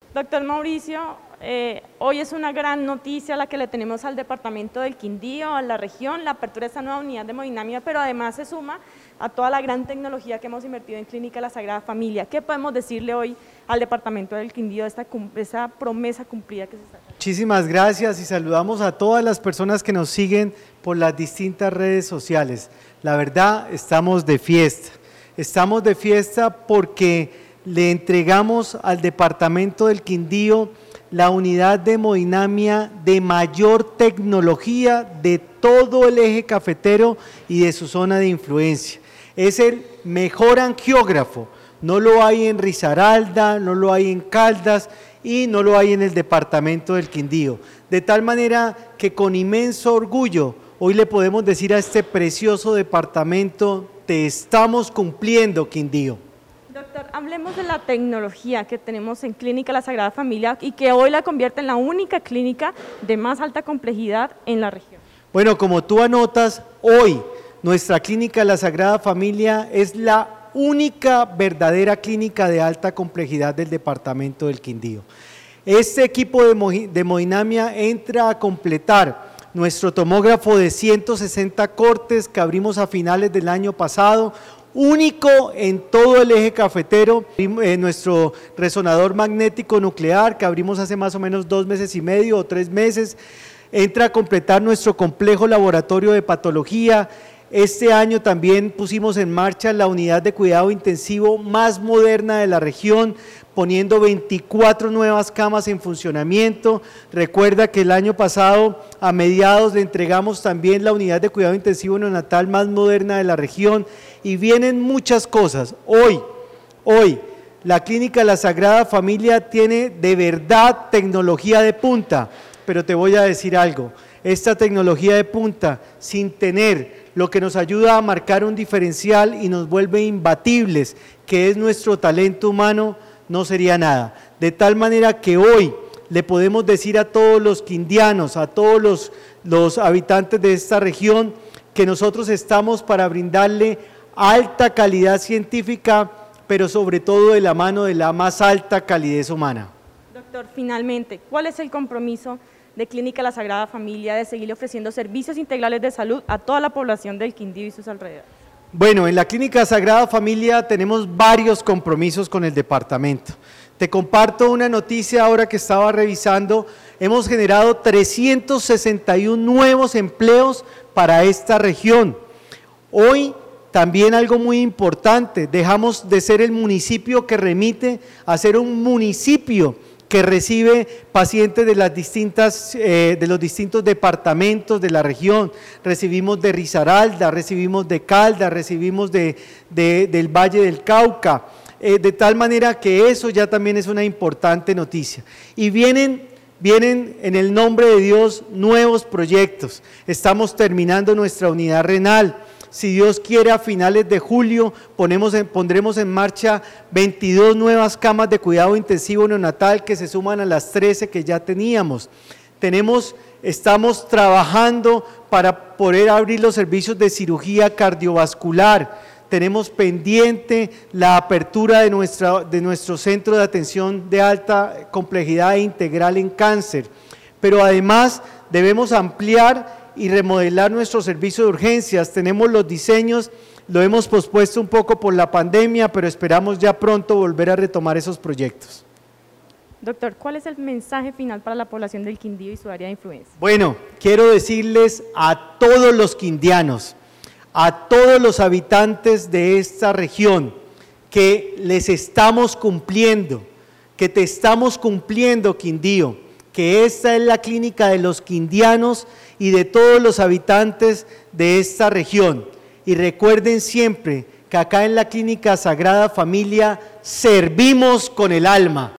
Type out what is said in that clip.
Doctor Mauricio, hoy es una gran noticia la que le tenemos al departamento del Quindío, a la región, la apertura de esta nueva unidad de hemodinamia, pero además se suma a toda la gran tecnología que hemos invertido en Clínica La Sagrada Familia. ¿Qué podemos decirle hoy al departamento del Quindío de esa promesa cumplida que se está haciendo? Muchísimas gracias y saludamos a todas las personas que nos siguen por las distintas redes sociales. La verdad, estamos de fiesta porque le entregamos al departamento del Quindío la unidad de hemodinamia de mayor tecnología de todo el eje cafetero y de su zona de influencia. Es el mejor angiógrafo, no lo hay en Risaralda, no lo hay en Caldas y no lo hay en el departamento del Quindío. De tal manera que con inmenso orgullo hoy le podemos decir a este precioso departamento: te estamos cumpliendo, Quindío. Doctor, hablemos de la tecnología que tenemos en Clínica La Sagrada Familia y que hoy la convierte en la única clínica de más alta complejidad en la región. Bueno, como tú anotas, hoy nuestra Clínica La Sagrada Familia es la única verdadera clínica de alta complejidad del departamento del Quindío. Este equipo de hemodinamia entra a completar nuestro tomógrafo de 160 cortes que abrimos a finales del año pasado, único en todo el eje cafetero, nuestro resonador magnético nuclear que abrimos hace más o menos 2 meses y medio o 3 meses, entra a completar nuestro complejo laboratorio de patología. Este año también pusimos en marcha la unidad de cuidado intensivo más moderna de la región, poniendo 24 nuevas camas en funcionamiento. Recuerda que el año pasado, a mediados, le entregamos también la unidad de cuidado intensivo neonatal más moderna de la región, y vienen muchas cosas. Hoy, la Clínica La Sagrada Familia tiene de verdad tecnología de punta, pero te voy a decir algo: esta tecnología de punta, sin tener lo que nos ayuda a marcar un diferencial y nos vuelve imbatibles, que es nuestro talento humano, no sería nada. De tal manera que hoy le podemos decir a todos los quindianos, a todos los habitantes de esta región, que nosotros estamos para brindarle alta calidad científica, pero sobre todo de la mano de la más alta calidez humana. Doctor, finalmente, ¿cuál es el compromiso de Clínica La Sagrada Familia de seguir ofreciendo servicios integrales de salud a toda la población del Quindío y sus alrededores? Bueno, en la Clínica Sagrada Familia tenemos varios compromisos con el departamento. Te comparto una noticia ahora que estaba revisando: hemos generado 361 nuevos empleos para esta región. Hoy también algo muy importante: dejamos de ser el municipio que remite a ser un municipio que recibe pacientes de los distintos departamentos de la región. Recibimos de Risaralda, recibimos de Caldas, recibimos del Valle del Cauca, de tal manera que eso ya también es una importante noticia. Y vienen en el nombre de Dios nuevos proyectos. Estamos terminando nuestra unidad renal. Si Dios quiere, a finales de julio pondremos en marcha 22 nuevas camas de cuidado intensivo neonatal que se suman a las 13 que ya teníamos. Estamos trabajando para poder abrir los servicios de cirugía cardiovascular. Tenemos pendiente la apertura de nuestro centro de atención de alta complejidad e integral en cáncer. Pero además debemos ampliar y remodelar nuestro servicio de urgencias. Tenemos los diseños, lo hemos pospuesto un poco por la pandemia, pero esperamos ya pronto volver a retomar esos proyectos. Doctor, ¿cuál es el mensaje final para la población del Quindío y su área de influencia? Bueno, quiero decirles a todos los quindianos, a todos los habitantes de esta región, que les estamos cumpliendo, que te estamos cumpliendo, Quindío, que esta es la clínica de los quindianos y de todos los habitantes de esta región. Y recuerden siempre que acá en la Clínica Sagrada Familia servimos con el alma.